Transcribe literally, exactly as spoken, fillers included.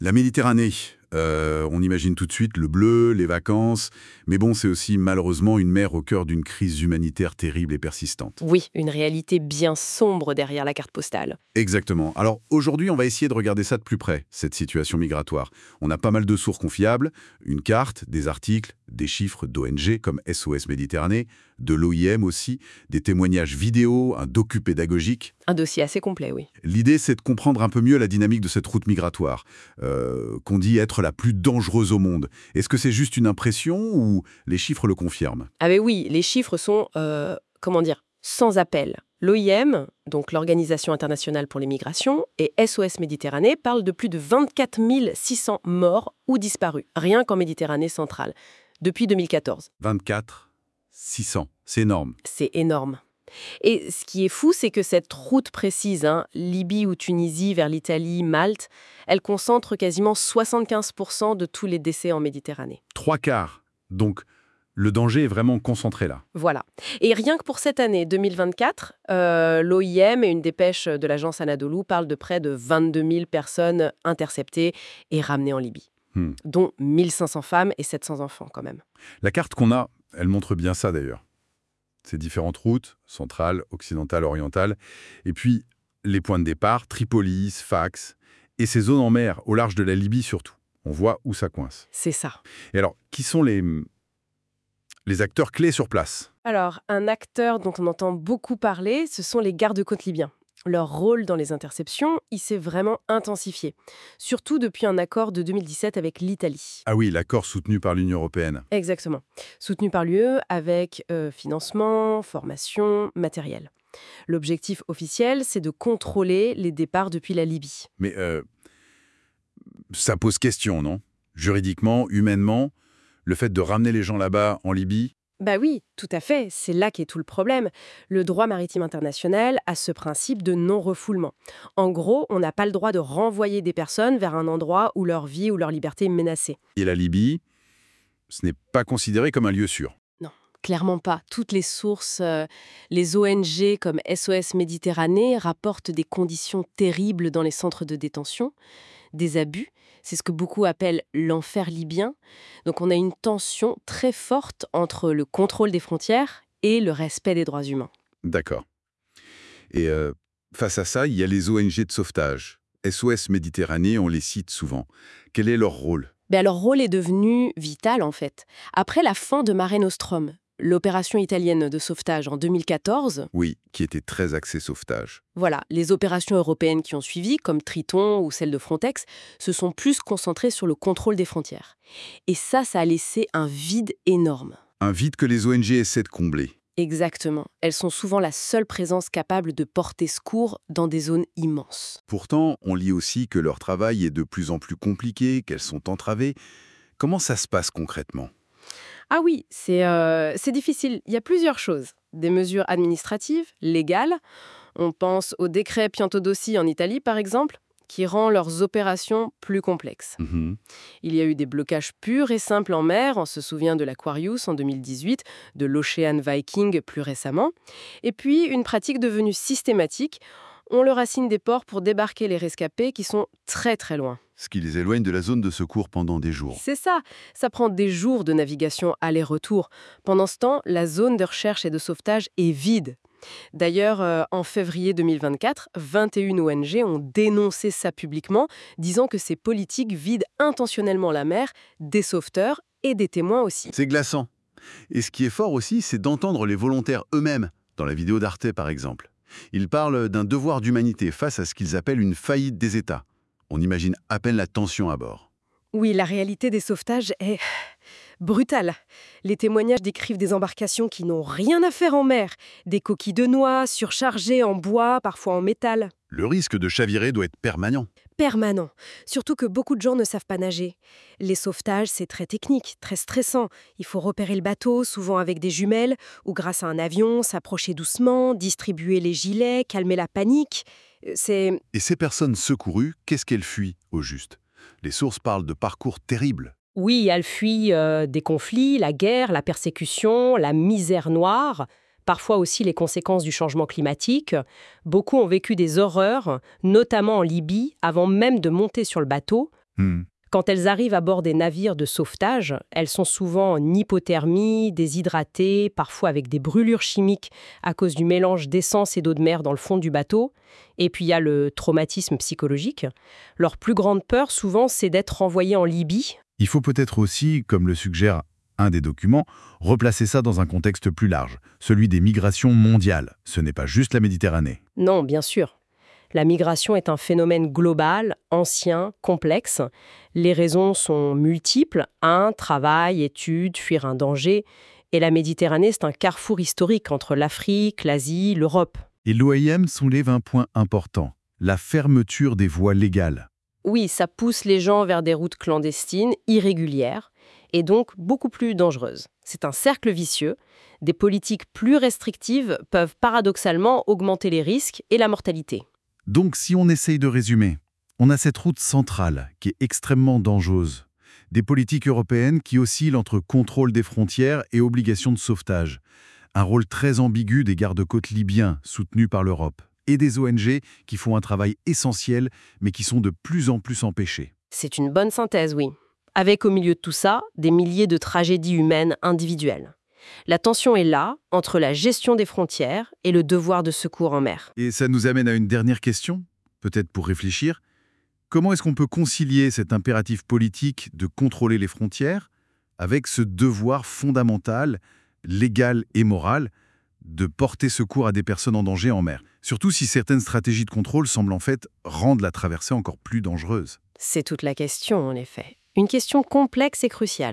La Méditerranée, euh, on imagine tout de suite le bleu, les vacances, mais bon, c'est aussi malheureusement une mer au cœur d'une crise humanitaire terrible et persistante. Oui, une réalité bien sombre derrière la carte postale. Exactement. Alors aujourd'hui, on va essayer de regarder ça de plus près, cette situation migratoire. On a pas mal de sources confiables, une carte, des articles, des chiffres d'O N G comme S O S Méditerranée, de l'O I M aussi, des témoignages vidéo, un docu pédagogique. Un dossier assez complet, oui. L'idée, c'est de comprendre un peu mieux la dynamique de cette route migratoire, euh, qu'on dit être la plus dangereuse au monde. Est-ce que c'est juste une impression ou les chiffres le confirment? Ah mais oui, les chiffres sont, euh, comment dire, sans appel. L'O I M, donc l'Organisation internationale pour les migrations, et S O S Méditerranée parlent de plus de vingt-quatre mille six cents morts ou disparus, rien qu'en Méditerranée centrale, depuis deux mille quatorze. vingt-quatre, six cents, c'est énorme. C'est énorme. Et ce qui est fou, c'est que cette route précise, hein, Libye ou Tunisie vers l'Italie, Malte, elle concentre quasiment soixante-quinze pour cent de tous les décès en Méditerranée. Trois quarts. Donc, le danger est vraiment concentré là. Voilà. Et rien que pour cette année deux mille vingt-quatre, euh, l'O I M et une dépêche de l'agence Anadolu parlent de près de vingt-deux mille personnes interceptées et ramenées en Libye, Hmm. dont mille cinq cents femmes et sept cents enfants quand même. La carte qu'on a, elle montre bien ça d'ailleurs. Ces différentes routes, centrale, occidentale, orientale, et puis les points de départ, Tripolis, Sfax, et ces zones en mer, au large de la Libye surtout. On voit où ça coince. C'est ça. Et alors, qui sont les, les acteurs clés sur place? Alors, un acteur dont on entend beaucoup parler, ce sont les gardes-côtes libyens. Leur rôle dans les interceptions, il s'est vraiment intensifié, surtout depuis un accord de deux mille dix-sept avec l'Italie. Ah oui, l'accord soutenu par l'Union européenne. Exactement. Soutenu par l'U E avec euh, financement, formation, matériel. L'objectif officiel, c'est de contrôler les départs depuis la Libye. Mais euh, ça pose question, non? Juridiquement, humainement, le fait de ramener les gens là-bas, en Libye. Bah oui, tout à fait, c'est là qu'est tout le problème. Le droit maritime international a ce principe de non-refoulement. En gros, on n'a pas le droit de renvoyer des personnes vers un endroit où leur vie ou leur liberté est menacée. Et la Libye, ce n'est pas considéré comme un lieu sûr. Non, clairement pas. Toutes les sources, euh, les O N G comme S O S Méditerranée rapportent des conditions terribles dans les centres de détention, des abus. C'est ce que beaucoup appellent l'enfer libyen. Donc on a une tension très forte entre le contrôle des frontières et le respect des droits humains. D'accord. Et euh, face à ça, il y a les O N G de sauvetage. S O S Méditerranée, on les cite souvent. Quel est leur rôle? Ben, leur rôle est devenu vital en fait. Après la fin de Mare Nostrum, l'opération italienne de sauvetage en deux mille quatorze, Oui, qui était très axé sauvetage. voilà, les opérations européennes qui ont suivi, comme Triton ou celle de Frontex, se sont plus concentrées sur le contrôle des frontières. Et ça, ça a laissé un vide énorme. Un vide que les O N G essaient de combler. Exactement. Elles sont souvent la seule présence capable de porter secours dans des zones immenses. Pourtant, on lit aussi que leur travail est de plus en plus compliqué, qu'elles sont entravées. Comment ça se passe concrètement? Ah oui, c'est euh, c'est difficile. Il y a plusieurs choses. Des mesures administratives, légales. On pense au décret Piantodossi en Italie, par exemple, qui rend leurs opérations plus complexes. Mhm. Il y a eu des blocages purs et simples en mer, on se souvient de l'Aquarius en deux mille dix-huit, de l'Ocean Viking plus récemment. Et puis, une pratique devenue systématique. On leur assigne des ports pour débarquer les rescapés qui sont très très loin. Ce qui les éloigne de la zone de secours pendant des jours. C'est ça, ça prend des jours de navigation aller-retour. Pendant ce temps, la zone de recherche et de sauvetage est vide. D'ailleurs, euh, en février deux mille vingt-quatre, vingt et une O N G ont dénoncé ça publiquement, disant que ces politiques vident intentionnellement la mer, des sauveteurs et des témoins aussi. C'est glaçant. Et ce qui est fort aussi, c'est d'entendre les volontaires eux-mêmes, dans la vidéo d'Arte par exemple. Ils parlent d'un devoir d'humanité face à ce qu'ils appellent une faillite des États. On imagine à peine la tension à bord. Oui, la réalité des sauvetages est brutale. Les témoignages décrivent des embarcations qui n'ont rien à faire en mer, des coquilles de noix surchargées en bois, parfois en métal. Le risque de chavirer doit être permanent. Permanent. Surtout que beaucoup de gens ne savent pas nager. Les sauvetages, c'est très technique, très stressant. Il faut repérer le bateau, souvent avec des jumelles, ou grâce à un avion, s'approcher doucement, distribuer les gilets, calmer la panique. C'est... Et ces personnes secourues, qu'est-ce qu'elles fuient, au juste? Les sources parlent de parcours terribles. Oui, elles fuient euh, des conflits, la guerre, la persécution, la misère noire, parfois aussi les conséquences du changement climatique. Beaucoup ont vécu des horreurs, notamment en Libye, avant même de monter sur le bateau, Hmm. Quand elles arrivent à bord des navires de sauvetage, elles sont souvent en hypothermie, déshydratées, parfois avec des brûlures chimiques à cause du mélange d'essence et d'eau de mer dans le fond du bateau. Et puis il y a le traumatisme psychologique. Leur plus grande peur, souvent, c'est d'être renvoyées en Libye. Il faut peut-être aussi, comme le suggère un des documents, replacer ça dans un contexte plus large, celui des migrations mondiales. Ce n'est pas juste la Méditerranée. Non, bien sûr. La migration est un phénomène global, ancien, complexe. Les raisons sont multiples. Un, travail, études, fuir un danger. Et la Méditerranée, c'est un carrefour historique entre l'Afrique, l'Asie, l'Europe. Et l'O I M soulève un point important, la fermeture des voies légales. Oui, ça pousse les gens vers des routes clandestines, irrégulières, et donc beaucoup plus dangereuses. C'est un cercle vicieux. Des politiques plus restrictives peuvent paradoxalement augmenter les risques et la mortalité. Donc, si on essaye de résumer, on a cette route centrale qui est extrêmement dangereuse. Des politiques européennes qui oscillent entre contrôle des frontières et obligation de sauvetage. Un rôle très ambigu des gardes-côtes libyens soutenus par l'Europe. Et des O N G qui font un travail essentiel, mais qui sont de plus en plus empêchés. C'est une bonne synthèse, oui. Avec au milieu de tout ça, des milliers de tragédies humaines individuelles. La tension est là, entre la gestion des frontières et le devoir de secours en mer. Et ça nous amène à une dernière question, peut-être pour réfléchir. Comment est-ce qu'on peut concilier cet impératif politique de contrôler les frontières avec ce devoir fondamental, légal et moral, de porter secours à des personnes en danger en mer? Surtout si certaines stratégies de contrôle semblent en fait rendre la traversée encore plus dangereuse. C'est toute la question, en effet. Une question complexe et cruciale.